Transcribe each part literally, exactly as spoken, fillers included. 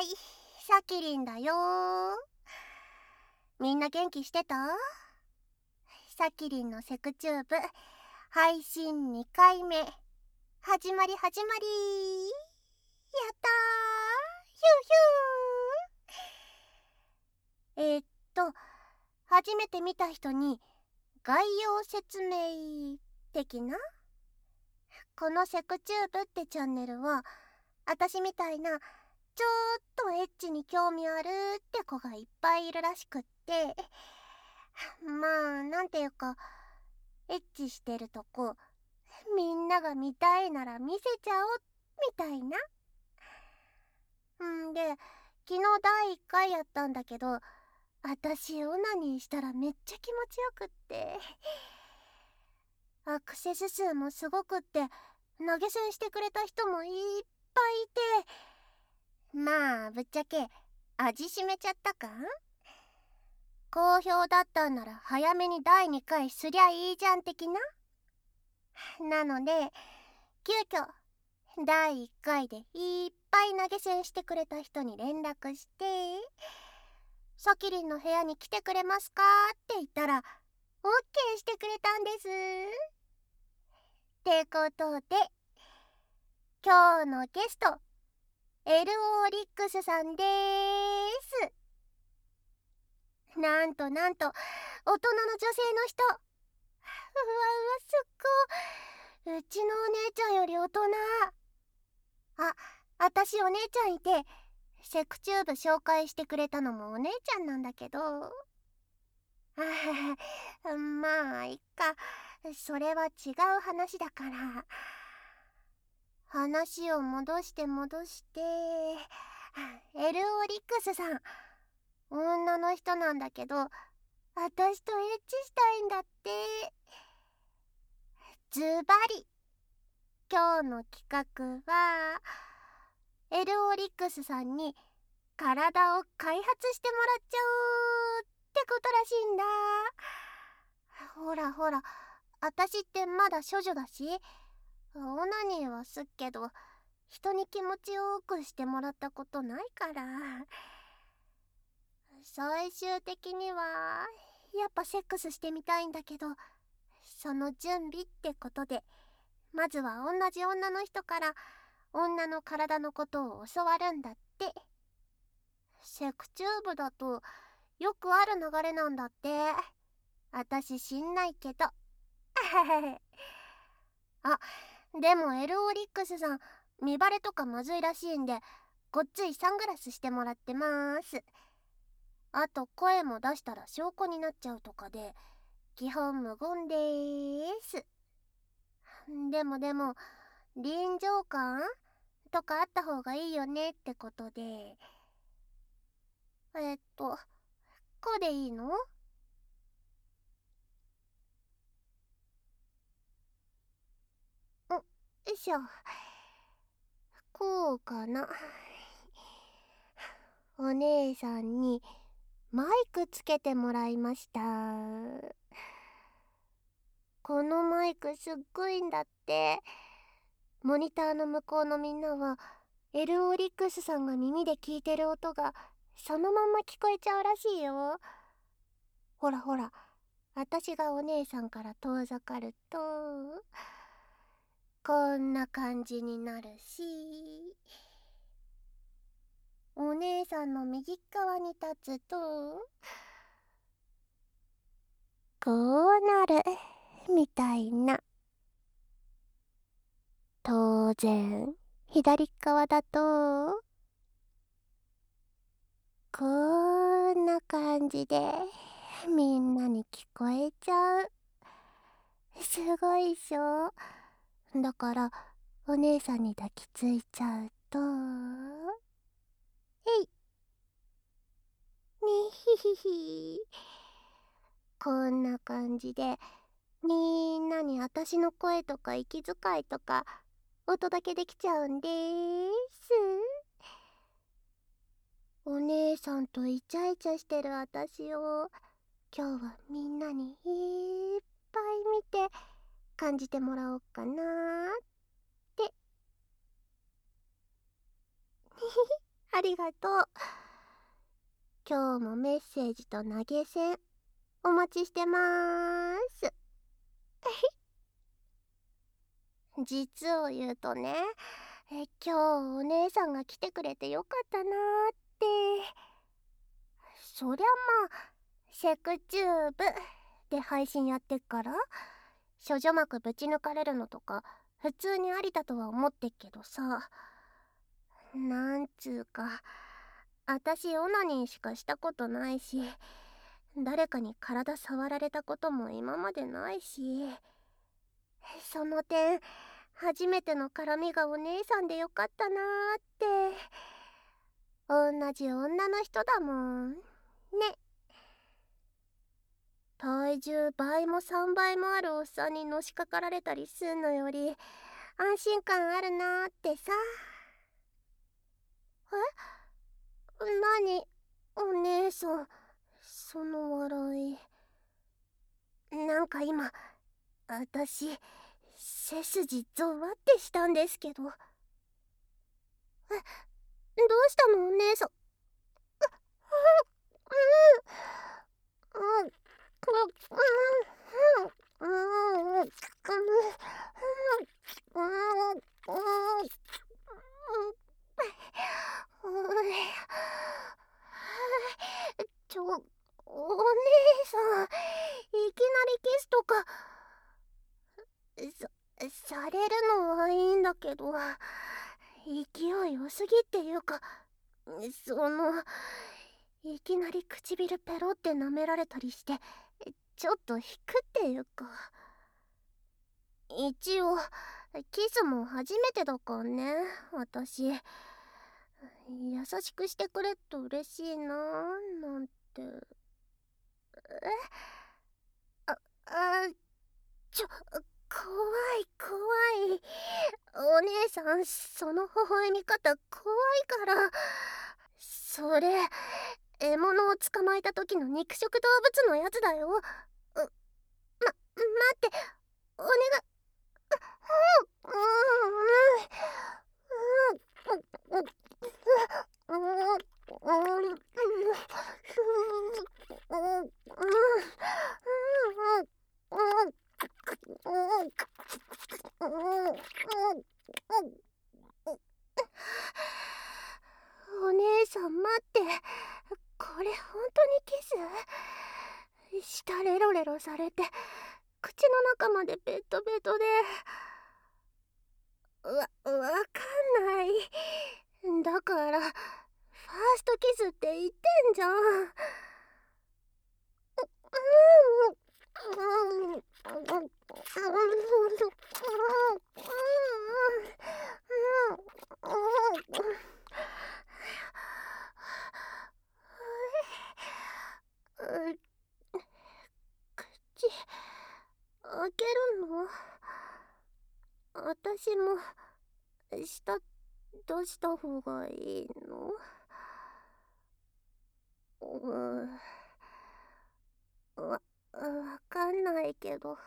い、さきりんだよ。みんな元気してた？さきりんのセクチューブ配信にかいめ始まり始まり。やったー、ヒューヒュー。えー、っと初めて見た人に概要説明的な。このセクチューブってチャンネルは私みたいなちょっとエッチに興味あるって子がいっぱいいるらしくって、まあなんていうかエッチしてるとこみんなが見たいなら見せちゃおうみたいな。んで昨日だいいっかいやったんだけど、私オナニーしたらめっちゃ気持ちよくって、アクセス数もすごくって、投げ銭してくれた人もいっぱいいて、まあぶっちゃけ味しめちゃったか。好評だったんなら早めにだいにかいすりゃいいじゃん的な。なので急遽だいいっかいでいっぱい投げ銭してくれた人に連絡して、さきりんの部屋に来てくれますかって言ったら オーケー してくれたんです。ってことで今日のゲスト エルオー リックスさんでーす。なんとなんと大人の女性の人。うわうわ、すっごい、うちのお姉ちゃんより大人。あ、あたしお姉ちゃんいてセクチューブ紹介してくれたのもお姉ちゃんなんだけど、あはまあいっか、それは違う話だから。話を戻して戻して、エルオリックスさん女の人なんだけど、私とエッチしたいんだって。ズバリ今日の企画はエルオリックスさんに体を開発してもらっちゃおうってことらしいんだ。ほらほら、私ってまだ処女だし、オナニーはすっけど人に気持ちよくしてもらったことないから、最終的にはやっぱセックスしてみたいんだけど、その準備ってことでまずは同じ女の人から女の体のことを教わるんだって。セクチューブだとよくある流れなんだって。私知んないけどあ、でもエルオリックスさん見バレとかまずいらしいんでごっついサングラスしてもらってます。あと声も出したら証拠になっちゃうとかで基本無言でーす。でもでも臨場感とかあった方がいいよねってことで、えっとこうでいいの？よいしょ、こうかな。お姉さんにマイクつけてもらいました。このマイクすっごいんだって。モニターの向こうのみんなはエルオリックスさんが耳で聞いてる音がそのまんま聞こえちゃうらしいよ。ほらほら、私がお姉さんから遠ざかるとこんな感じになるし、お姉さんの右側に立つとこうなるみたいな。当然左側だとこんな感じでみんなに聞こえちゃう。すごいっしょ。だからお姉さんに抱きついちゃうと、えいにひひひ、こんな感じでみんなに私の声とか息遣いとかお届けできちゃうんでーす。お姉さんとイチャイチャしてる私を今日はみんなにいっぱい見て感じてもらおうかなーって。ありがとう。今日もメッセージと投げ銭お待ちしてまーす。実を言うとね、え今日お姉さんが来てくれてよかったなーって。そりゃまあセクチューブで配信やってっから処女膜ぶち抜かれるのとか普通にありだとは思ってっけどさ、なんつうかあたしオナニーしかしたことないし、誰かに体触られたことも今までないし、その点初めての絡みがお姉さんでよかったなーって。同じ女の人だもんね。体重倍もさんばいもあるおっさんにのしかかられたりすんのより安心感あるなーってさ。え？なにお姉さん、その笑い。なんか今あたし背筋ゾワってしたんですけど。え、どうしたのお姉さん。うんうんうんうんうんうんうんうんちょ、お姉さん、いきなりキスとかさ、されるのはいいんだけど、勢い良すぎっていうか、その、いきなり唇ペロって舐められたりして、ちょっと引くっていうか。一応キスも初めてだからね、私。優しくしてくれっと嬉しいなーなんて。えあ、あ、ちょ、怖い怖い。お姉さん、その微笑み方怖いから。それ獲物を捕まえた時の肉食動物のやつだよ。うま、待って、お願い。うんうんうんお姉さん待って、これ本当にキス？舌レロレロされて口の中までベトベトで。わ、わかんない。だから、ファーストキスって言ってんじゃん。口、開けるの？私も舌出した方がいいの？うわ、わかんないけど、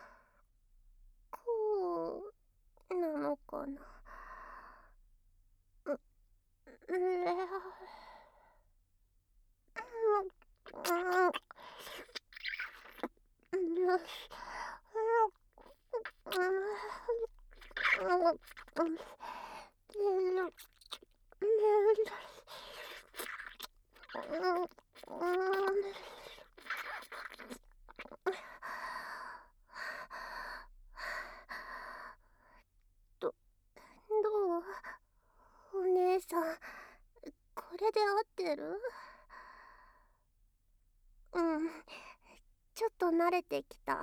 こうなのかな。う、れど、どう？お姉さん、これで合ってる？うん、ちょっと慣れてきた。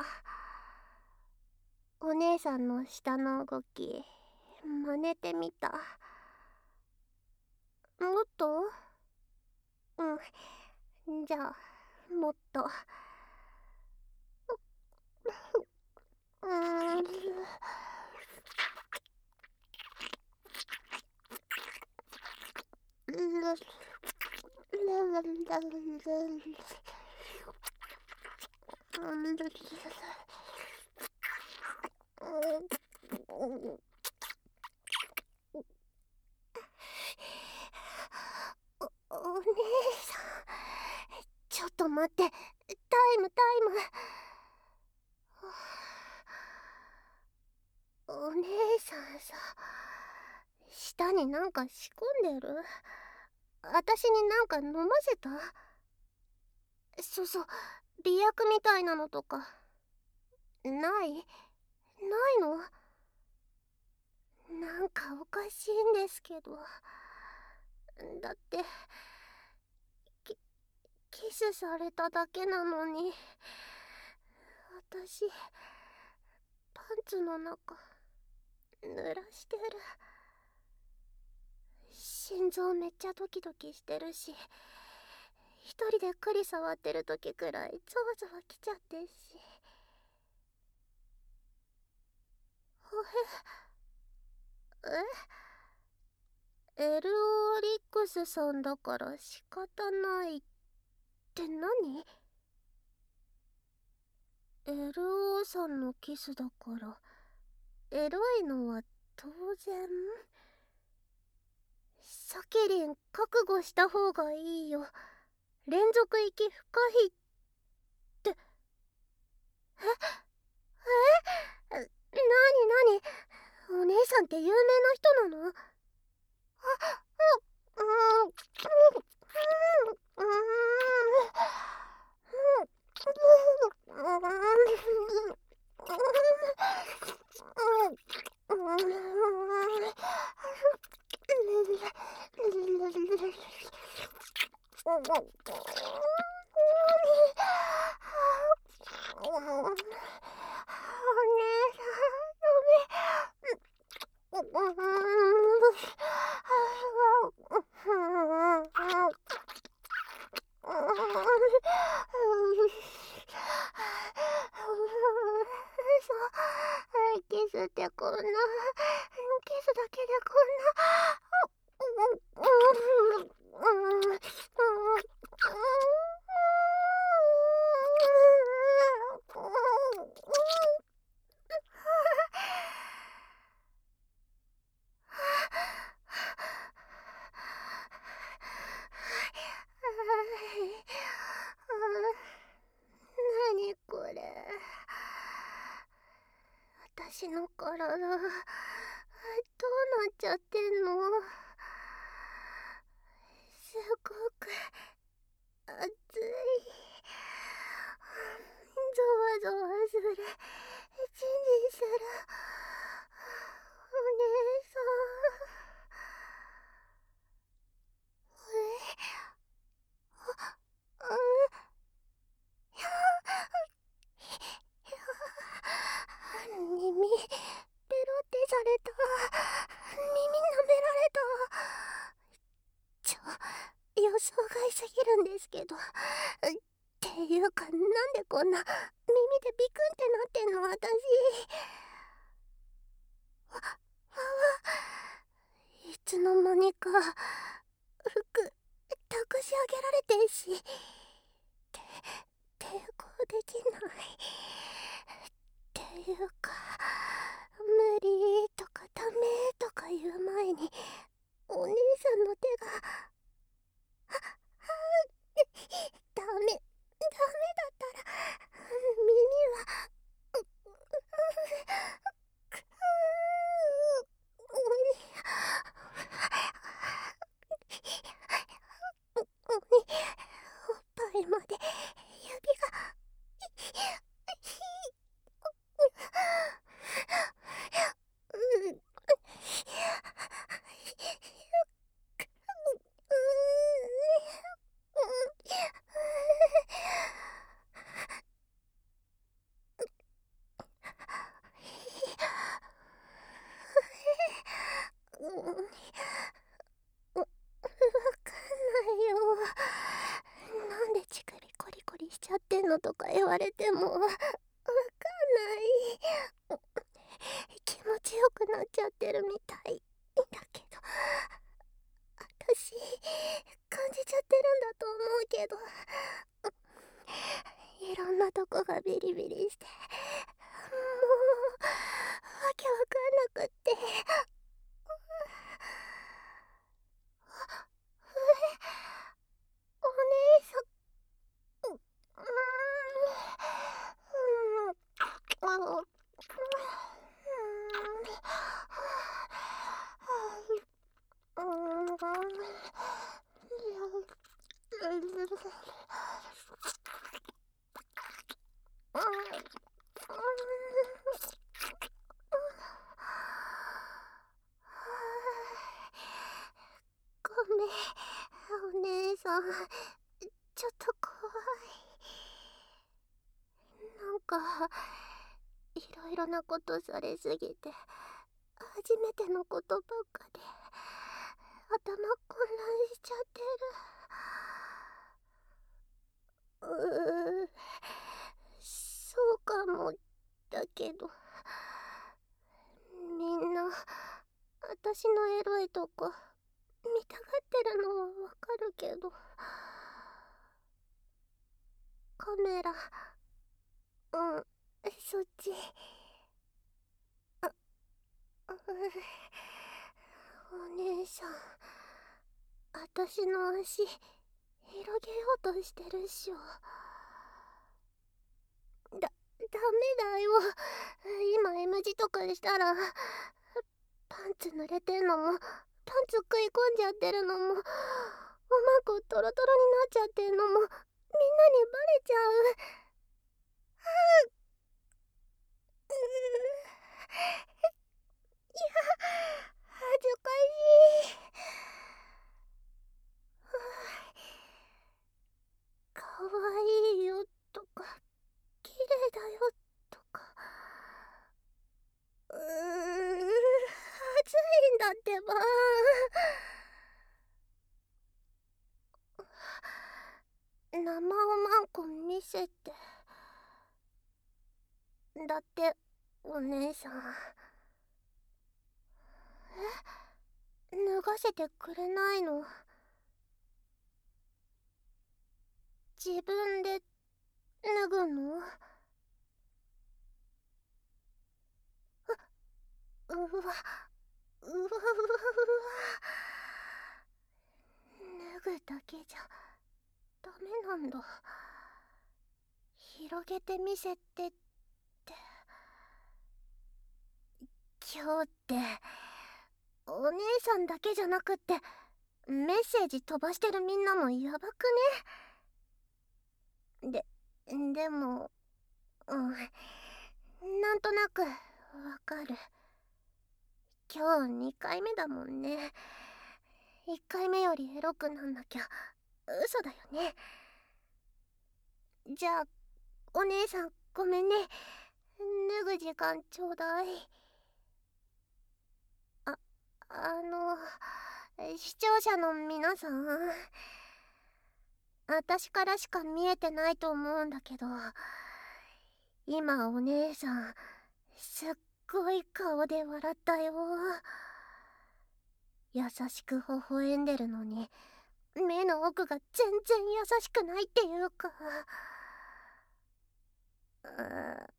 お姉さんの舌の動き真似てみた。もっと？うん、じゃあもっと。うーん、 と待って、タイムタイム。お姉さんさ、舌になんか仕込んでる？私になんか飲ませた？そうそう、媚薬みたいなのとかない？ないの？なんかおかしいんですけど。だってキキスされただけなのに、私パンツの中濡らしてる。心臓めっちゃドキドキしてるし、一人でクリ触ってる時くらいゾワゾワきちゃってし。えエルオリックスさんだから仕方ないって何？エルオー さんのキスだからエロいのは当然。サキリン覚悟した方がいいよ。連続息不可避って。ええなになに、お姉さんって有名な人なの？あ、う、うん、うん、キスってこんな、キスだけでこんな。何これ。私の体どうなっちゃってんの？すごく熱い。ゾワゾワする。チンチンする。お姉さん。え、あ、うん、耳ペロってされた。耳舐められた。ちょ、予想外すぎるんですけど。っていうか、なんでこんな耳でビクンってなってんの私。わ、わわ、いつの間にか服託し上げられてんし、て抵抗できない。っていうか、無理とかダメとか言う前にお姉さんの手が、は、は、ダメダメだったら耳は、う、う、く、おに、おに、おっぱいまで指が、ひ、う、う、わかんないよ。なんで乳首コリコリしちゃってんのとか言われてもわかんない。気持ちよくなっちゃってるみたいだけど、私感じちゃってるんだと思うけど、いろんなとこがビリビリして、もうわけわかんなくって。お姉さん、 ごめん、お姉さん。ちょっと怖い。なんか、いろいろなことされすぎて、初めてのことばっかで、頭混乱しちゃってる。うー、そうかも、だけど、みんな、私のエロいとこ、見たがってるのはわかるけど、カメラ、うん、そっち。あ、うお姉さん、私の足、広げようとしてるっしょ。だ、ダメだよ。今 M 字とかしたら、パンツ濡れてんのも、パンツ食い込んじゃってるのも、おまんこトロトロになっちゃってんのも、みんなにバレちゃう。ういや、恥ずかしい。かわいいよとか、綺麗だよとか、うーん、暑いんだってば。生おまんこ見せて。だってお姉さん、え、脱がせてくれないの？自分で脱ぐの？う、うわ、うわうわうわ。脱ぐだけじゃダメなんだ。広げてみせてって。今日ってお姉さんだけじゃなくってメッセージ飛ばしてるみんなもやばくね？で、でも、うん、なんとなくわかる。今日にかいめだもんね。いっかいめよりエロくなんなきゃ嘘だよね。じゃあお姉さんごめんね。脱ぐ時間ちょうだい。あ、あの、視聴者の皆さん、私からしか見えてないと思うんだけど、今お姉さんすっごい顔で笑ったよ。優しく微笑んでるのに目の奥が全然優しくないっていうか、うー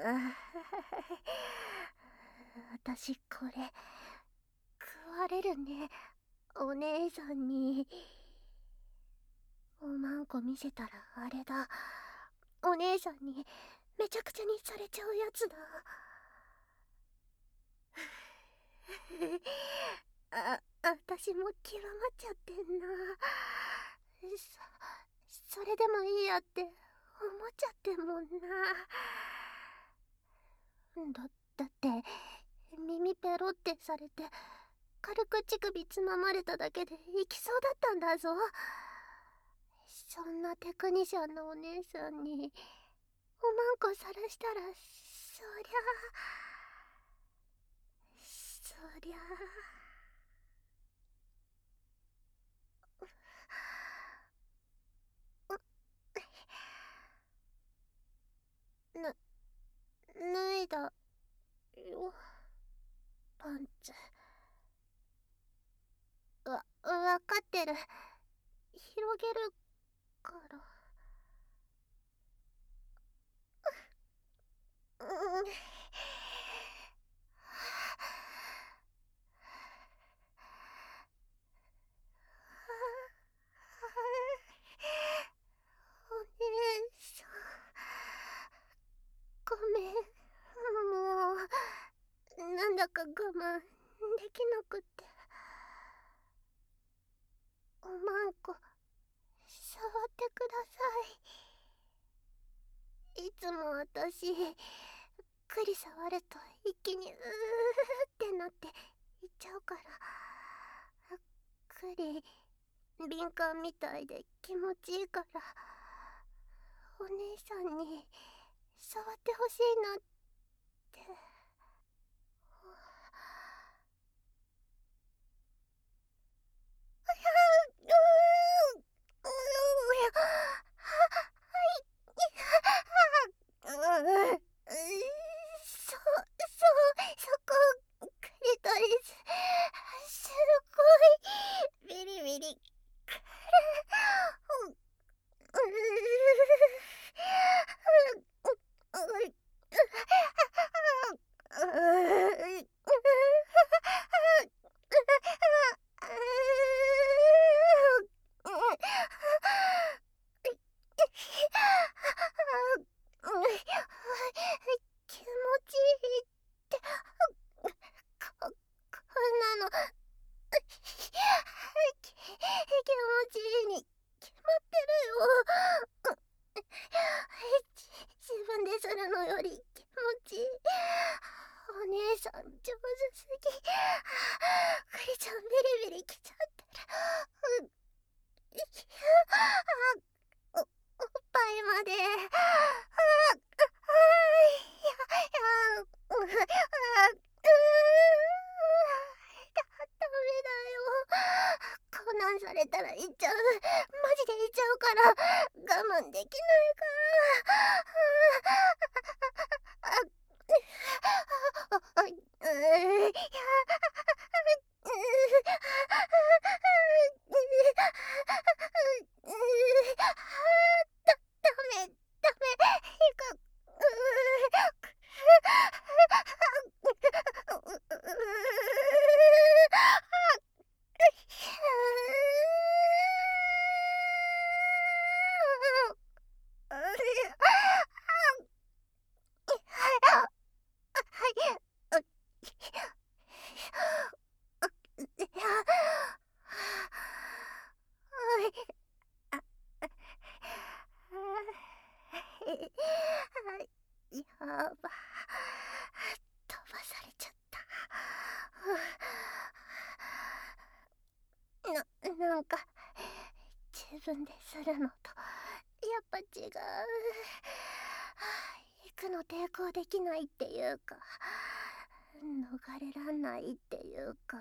私これ食われるね、お姉さんに。おまんこ見せたらあれだ、お姉さんにめちゃくちゃにされちゃうやつだ。あ、私も極まっちゃってんな。そ、それでもいいやって思っちゃってんもんな。だ、だって耳ペロってされて軽く乳首つままれただけでいきそうだったんだぞ。そんなテクニシャンのお姉さんにおまんこさらしたら、そりゃそりゃな、脱いだよ、パンツ。わ、わかってる。広げるから。うん。お姉さん、ごめん。もうなんだか我慢できなくって。おまんこ触ってください。いつも私くり触ると一気にうーってなっていっちゃうから、くり敏感みたいで気持ちいいから、お姉さんに触ってほしいなって。そ、そう、そこ、クリトリス、すごい、ビリビリ、くる、う、気持ちいいって、こ、こんなのき、気持ちいいに決まってるよ。自分でするのより気持ちいい。お姉さん上手すぎ。クリちゃんビリビリきちゃってる。お、おっぱいまで。ダメだよ。こんなんされたら行っちゃう。マジで行っちゃうから、我慢できないから。うーだ、ダメ、ダメ、いか、やば、飛ばされちゃった。な、なんか自分でするのとやっぱ違う。行くの抵抗できないっていうか、逃れらんないっていうか。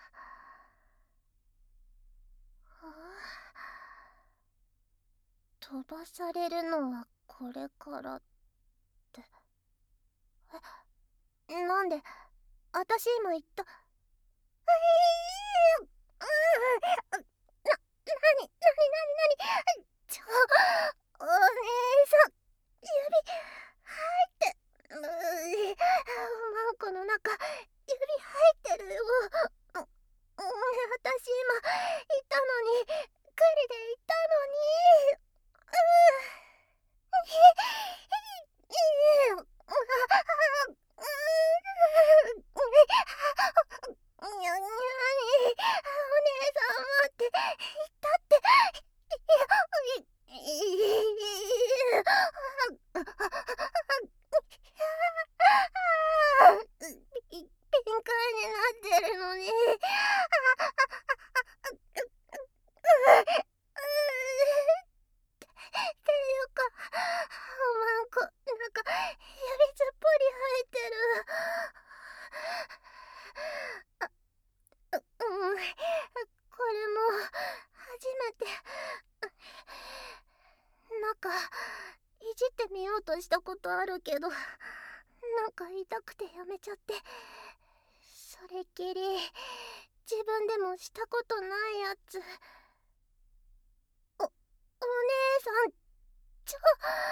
飛ばされるのはこれからって。え、なんで私今言った。うーん、な、なに、なになになに、ちょ、お姉さん、指入って、うー、マンコの中、指入ってるよ。う、う、私今言ったのに、クリで言ったのに、うー、ひ、ひ、ひ、う、にゃにゃに、お姉さん待って、言ったって、いや、い、い、敏感になってるのに。っていうか、マンコ、なんか、指すっぽり入ってる。あ、う、うん、これも、初めて。なんか、いじってみようとしたことあるけど、なんか痛くてやめちゃって。それっきり、自分でもしたことないやつ。お、お姉さん、ちょ、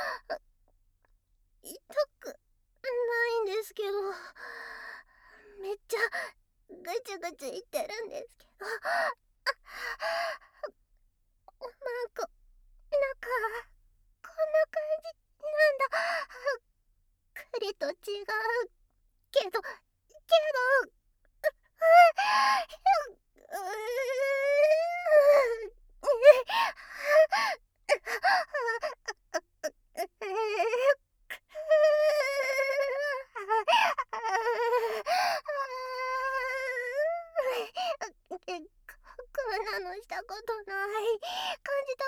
痛くないんですけど、めっちゃぐちゅぐちゅ言ってるんですけど、マンコ、なんかこんな感じなんだ。クリと違うけど、けど、う、う、う、 んなのしたことない。感じた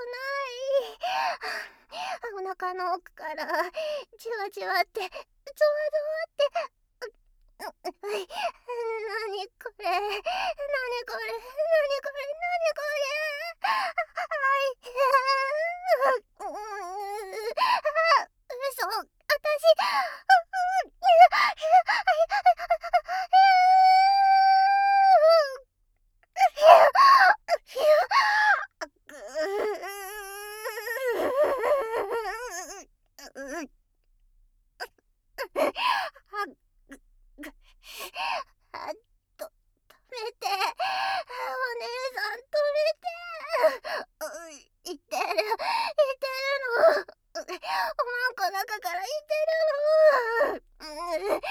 ことない。お腹の奥からじわじわってゾワゾワって。なにこれ、なにこれ、なにこれ、なにこれ。はい。嘘、私。あっと、止めて。お姉さん、止めて。いってる、いてるの。おまんこ中からいてるの。そこダメ、そこ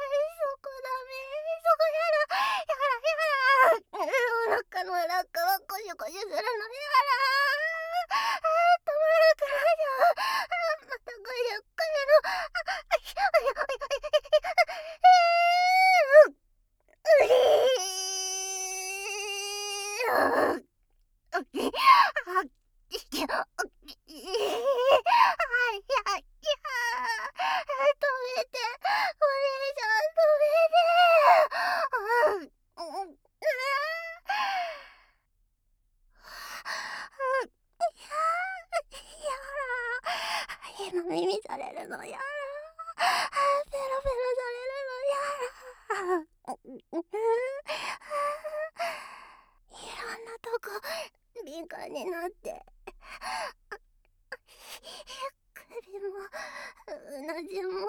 やら、やらやら。お腹の中はコシュコシュするのやら。止まらくないよ。またコシュコシュの。耳されるのやら。ペロペロされるのやら。いろんなとこ敏感になって。首もうなじも。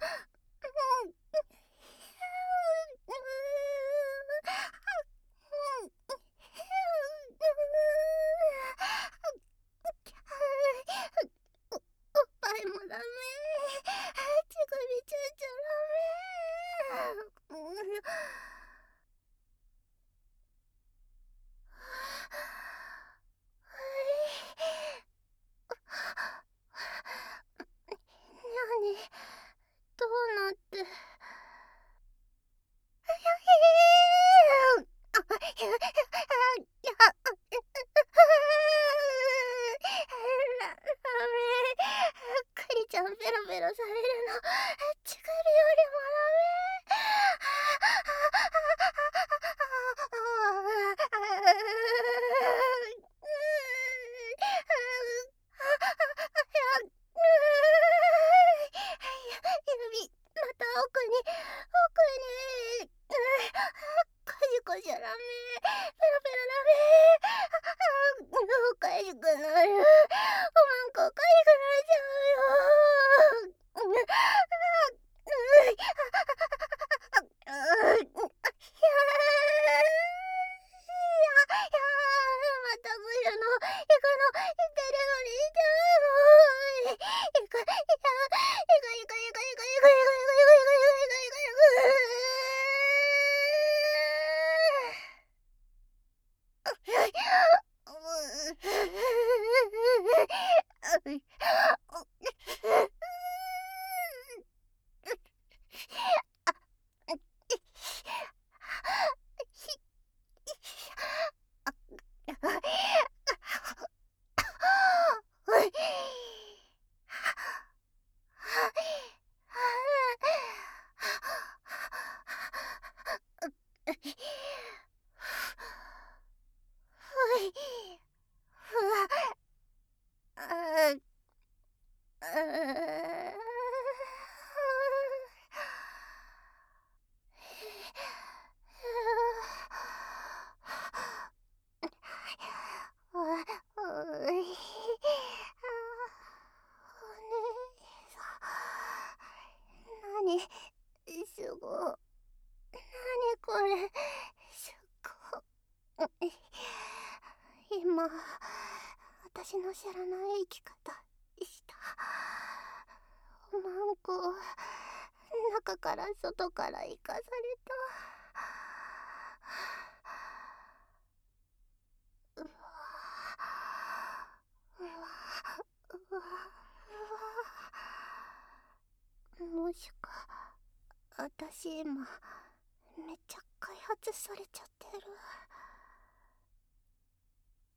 おっぱいもダメ。乳首チューチューダメ。にゃにどうなってクリちゃんペロペロされるの乳首よりも指また奥に奥にコシコシダメ、ペロペロダメ。おかしくなる。おまんこおかしくなっちゃうよ。また来るの、行くの、行ってるのに行っちゃうの。行く、行く、行く、行く、行く、行く、行く、行く、行く、行く、行く、何すごい。何これすごい。今私の知らない生き方した。おまんこ中から外から生かされた。うわうわうわうわ。もしか私今めっちゃ開発されちゃってる。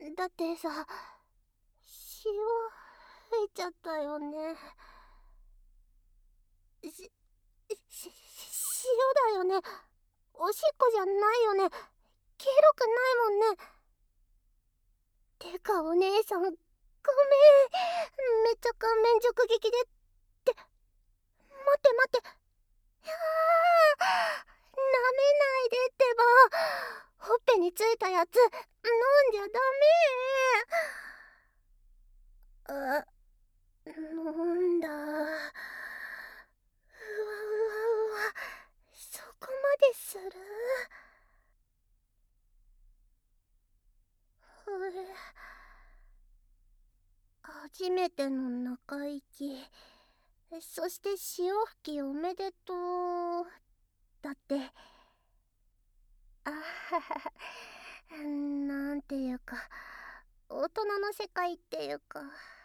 だってさ、潮吹いちゃったよね。し、し、し潮だよね。おしっこじゃないよね。黄色くないもんね。てかお姉さん、ごめん。めっちゃ顔面直撃で。って、待って待って。ああ、舐めないでってば。ほっぺについたやつ、飲んじゃダメ。あ、飲んだ。うわうわうわ、そこまでする？初めての中息、そして潮吹きおめでとうだって。あははは、なんていうか、大人の世界っていうか。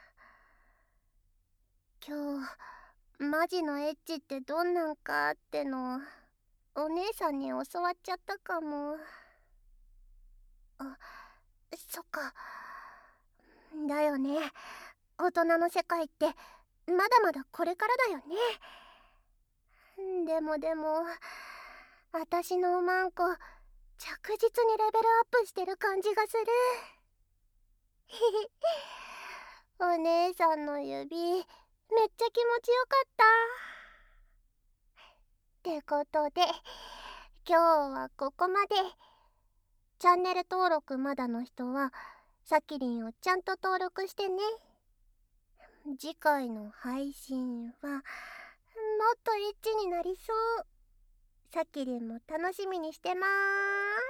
今日マジのエッチってどんなんかってのお姉さんに教わっちゃったかも。あ、そっか。だよね。大人の世界ってまだまだこれからだよね。でもでも、私のおまんこ着実にレベルアップしてる感じがする。お姉さんの指めっちゃ気持ちよかった。ってことで今日はここまで。チャンネル登録まだの人はさきりんをちゃんと登録してね。次回の配信はもっとエッチになりそう。さきりんも楽しみにしてまーす。